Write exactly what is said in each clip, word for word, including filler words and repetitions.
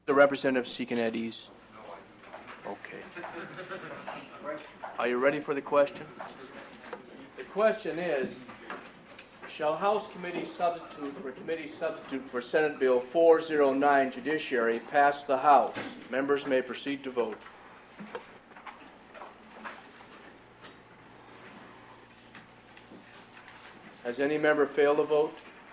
The representative seeking at ease. Okay. Are you ready for the question? The question is, shall House Committee Substitute for Committee Substitute for Senate Bill four oh nine Judiciary pass the House? Members may proceed to vote. Has any member failed to vote?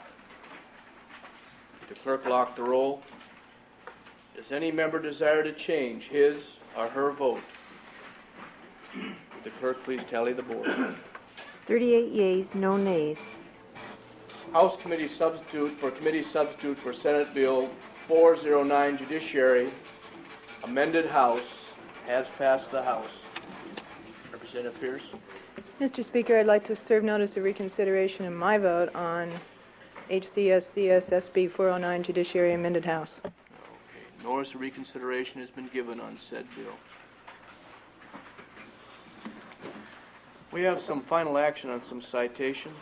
The clerk lock the roll. Does any member desire to change his or her vote? Would the clerk please tally the board? thirty-eight yeas, no nays. House Committee Substitute for Committee Substitute for Senate Bill four oh nine Judiciary, amended House, has passed the House. Representative Pierce. Mister Speaker, I'd like to serve notice of reconsideration in my vote on H C S C S S B four oh nine Judiciary Amended House. Okay. Notice of reconsideration has been given on said bill. We have some final action on some citations.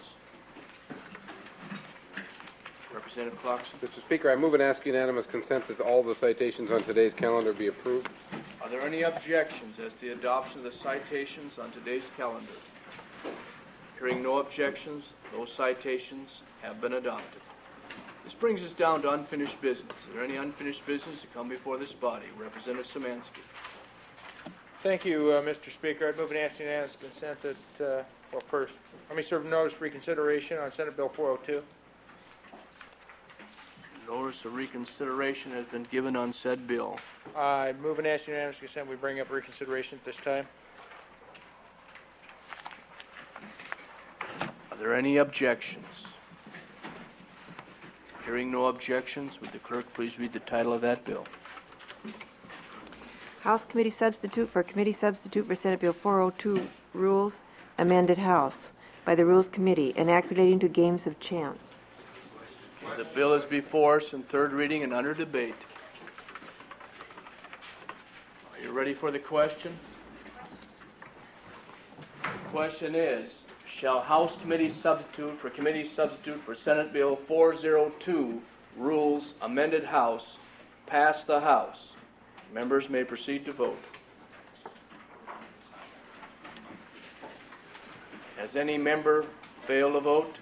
Representative Clarkson. Mister Speaker, I move and ask unanimous consent that all the citations on today's calendar be approved. Are there any objections as to the adoption of the citations on today's calendar? Hearing no objections, those citations have been adopted. This brings us down to unfinished business. Is there any unfinished business to come before this body? Representative Szymanski. Thank you, uh, Mister Speaker. I'd move an action unanimous consent that, uh, well, first, let me serve notice of reconsideration on Senate Bill four oh two. Notice of reconsideration has been given on said bill. I move an action unanimous consent we bring up reconsideration at this time. Are there any objections? Hearing no objections, would the clerk please read the title of that bill? House Committee Substitute for Committee Substitute for Senate Bill four oh two Rules, Amended House, by the Rules Committee, an act relating to games of chance. The bill is before us in third reading and under debate. Are you ready for the question? The question is, shall House Committee Substitute for Committee Substitute for Senate Bill four oh two Rules, Amended House, pass the House? Members may proceed to vote. Has any member failed to vote?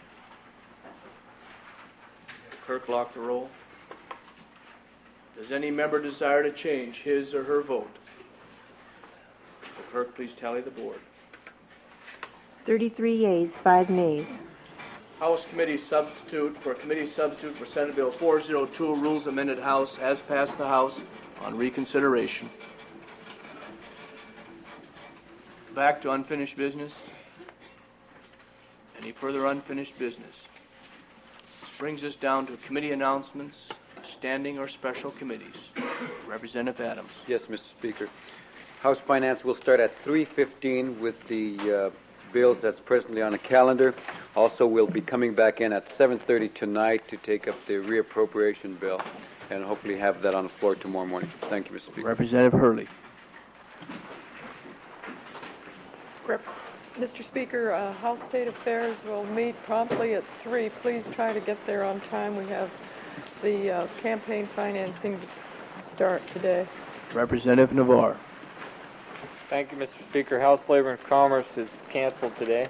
Clerk lock the roll. Does any member desire to change his or her vote? The clerk please tally the board. thirty-three yeas, five nays. House Committee Substitute for Committee Substitute for Senate Bill four oh two Rules Amended House has passed the House on reconsideration. Back to unfinished business. Any further unfinished business? Brings us down to committee announcements, standing or special committees. Representative Adams. Yes, Mister Speaker. House Finance will start at three fifteen with the uh, bills that's presently on the calendar. Also, we'll be coming back in at seven thirty tonight to take up the reappropriation bill and hopefully have that on the floor tomorrow morning. Thank you, Mister Speaker. Representative Hurley. Rep- Mister Speaker, uh, House State Affairs will meet promptly at three. Please try to get there on time. We have the uh, campaign financing to start today. Representative Navarre. Thank you, Mister Speaker. House Labor and Commerce is canceled today,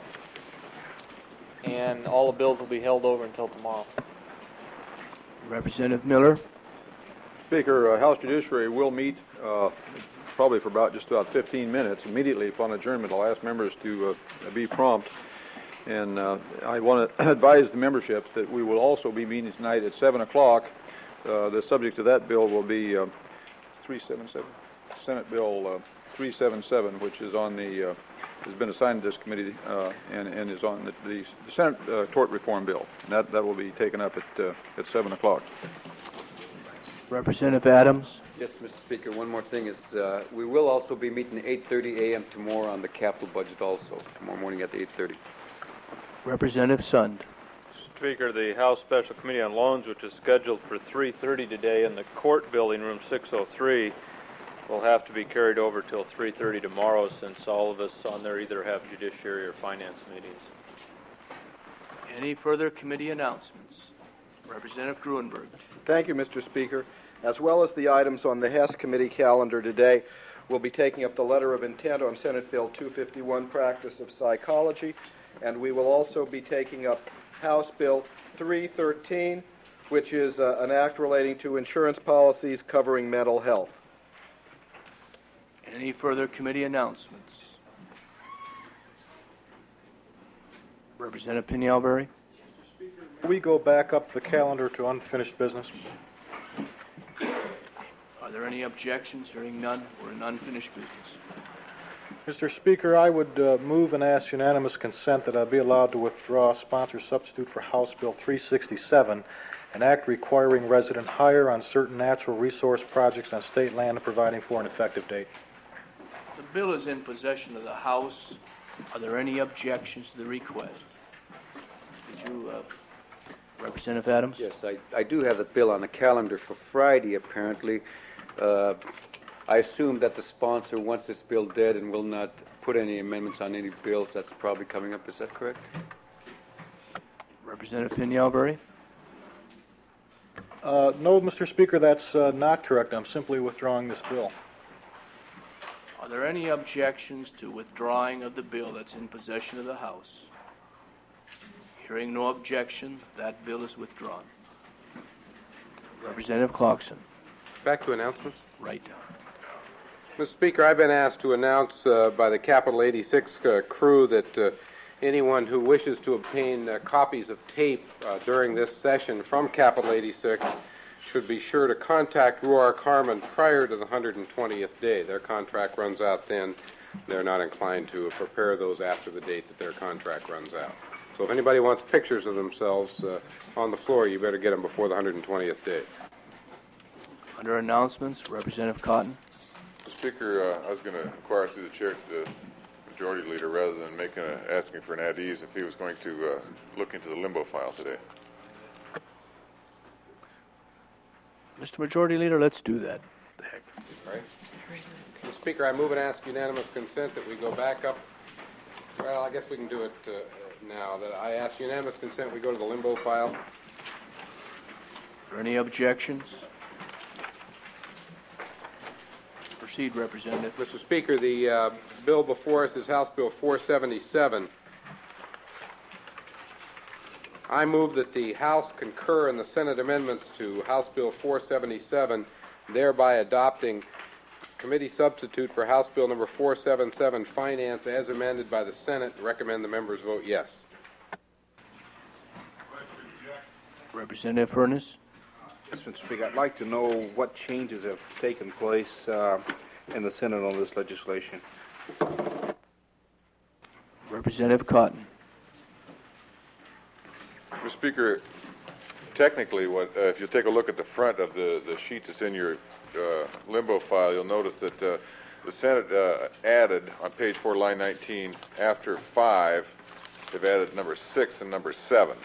and all the bills will be held over until tomorrow. Representative Miller. Speaker, uh, House Judiciary will meet uh, probably for about just about fifteen minutes. Immediately upon adjournment, I'll ask members to uh, be prompt. And uh, I want to advise the membership that we will also be meeting tonight at seven o'clock. Uh, the subject of that bill will be uh, three seventy-seven, Senate Bill uh, three seventy-seven, which is on the uh, has been assigned to this committee uh, and, and is on the, the Senate uh, Tort Reform Bill. And that that will be taken up at uh, at seven o'clock. Representative Adams. Yes, Mister Speaker. One more thing is uh, we will also be meeting at eight thirty a m tomorrow on the capital budget also, tomorrow morning at eight thirty. Representative Sund. Speaker, the House Special Committee on Loans, which is scheduled for three thirty today in the court building, room six oh three, will have to be carried over till three thirty tomorrow since all of us on there either have judiciary or finance meetings. Any further committee announcements? Representative Gruenberg. Thank you, Mister Speaker. as well as the items on the Hess Committee calendar today. We'll be taking up the letter of intent on Senate Bill two fifty-one, Practice of Psychology, and we will also be taking up House Bill three thirteen, which is uh, an act relating to insurance policies covering mental health. Any further committee announcements? Representative Pinialberry? We go back up the calendar to unfinished business. Are there any objections? Hearing none, we're in unfinished business. Mister Speaker, I would uh, move and ask unanimous consent that I be allowed to withdraw sponsor substitute for House Bill three sixty-seven, an act requiring resident hire on certain natural resource projects on state land and providing for an effective date. The bill is in possession of the House. Are there any objections to the request? Did you, uh, Representative Adams? Yes, I, I do have the bill on the calendar for Friday, apparently. Uh, I assume that the sponsor wants this bill dead and will not put any amendments on any bills that's probably coming up. Is that correct? Representative Pinialberry? Uh, no, Mister Speaker, that's uh, not correct. I'm simply withdrawing this bill. Are there any objections to withdrawing of the bill that's in possession of the House? Hearing no objection, that bill is withdrawn. Representative Clarkson. Back to announcements. Right. Mister Speaker, I've been asked to announce uh, by the Capital eighty-six uh, crew that uh, anyone who wishes to obtain uh, copies of tape uh, during this session from Capital eighty-six should be sure to contact Ruar Carmen prior to the one hundred twentieth day. Their contract runs out then. They're not inclined to prepare those after the date that their contract runs out. So if anybody wants pictures of themselves uh, on the floor, you better get them before the one hundred twentieth day. Under announcements, Representative Cotton. Mister Speaker, uh, I was going to inquire through the chair to the majority leader rather than making a, asking for an ad ease if he was going to uh, look into the limbo file today. Mister Majority Leader, let's do that. The heck. All right. Mister Speaker, I move and ask unanimous consent that we go back up. Well, I guess we can do it uh, now. That I ask unanimous consent we go to the limbo file. Are there any objections? Proceed, Representative. Mister Speaker, the uh, bill before us is House Bill four seventy-seven. I move that the House concur in the Senate amendments to House Bill four seventy-seven, thereby adopting committee substitute for House Bill number four seventy-seven, Finance, as amended by the Senate. Recommend the members vote yes. Representative Furness. Yes, Mister Speaker, I'd like to know what changes have taken place uh, in the Senate on this legislation. Representative Cotton. Mister Speaker, technically, what uh, if you take a look at the front of the, the sheet that's in your uh, limbo file, you'll notice that uh, the Senate uh, added on page four, line nineteen, after five, they've added number six and number seven.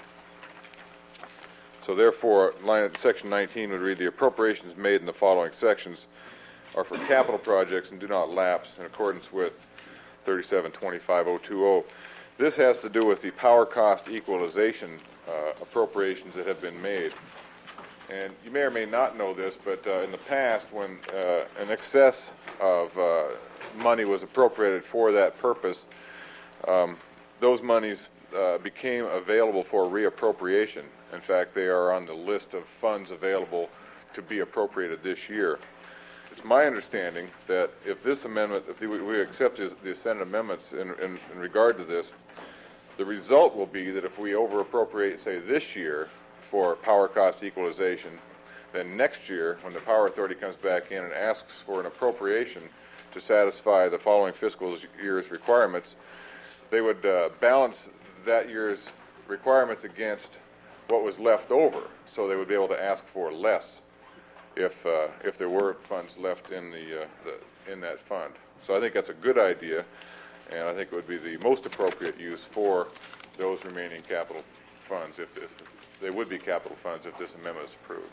So therefore, line section nineteen would read, the appropriations made in the following sections are for capital projects and do not lapse in accordance with thirty-seven twenty-five oh two oh. This has to do with the power cost equalization uh, appropriations that have been made. And you may or may not know this, but uh, in the past, when uh, an excess of uh, money was appropriated for that purpose, um, those monies uh, became available for reappropriation. In fact, they are on the list of funds available to be appropriated this year. It's my understanding that if this amendment, if we accept the Senate amendments in, in, in regard to this, the result will be that if we over-appropriate, say, this year for power cost equalization, then next year, when the Power Authority comes back in and asks for an appropriation to satisfy the following fiscal year's requirements, they would uh, balance that year's requirements against what was left over, so they would be able to ask for less if uh, if there were funds left in the, uh, the in that fund. So I think that's a good idea, and I think it would be the most appropriate use for those remaining capital funds, if, if they would be capital funds if this amendment is approved.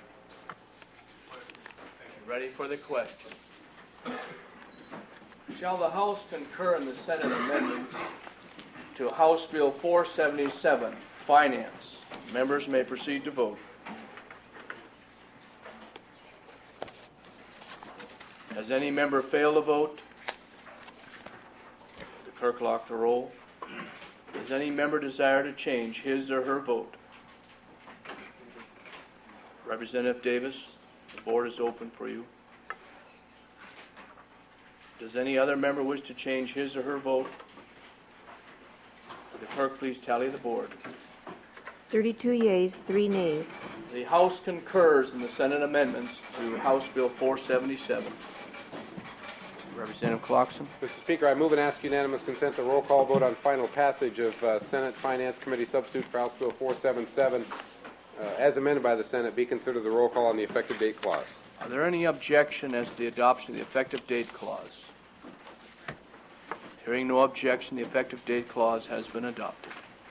Ready for the question. Shall the House concur in the Senate amendments to House Bill four seventy-seven, Finance? Members may proceed to vote. Has any member failed to vote? The clerk lock the roll. Does any member desire to change his or her vote? Representative Davis, the board is open for you. Does any other member wish to change his or her vote? Would the clerk please tally the board? thirty-two yeas, three nays. The House concurs in the Senate amendments to House Bill four seventy-seven. Representative Clarkson. Mister Speaker, I move and ask unanimous consent to roll call vote on final passage of uh, Senate Finance Committee substitute for House Bill four seventy-seven, uh, as amended by the Senate, be considered the roll call on the effective date clause. Are there any objection as to the adoption of the effective date clause? Hearing no objection, the effective date clause has been adopted.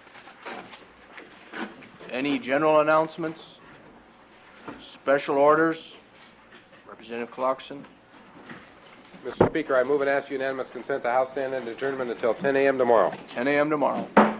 Any general announcements? Special orders? Representative Clarkson. Mister Speaker, I move and ask unanimous consent to House stand and adjournment until ten a m tomorrow. ten a m tomorrow.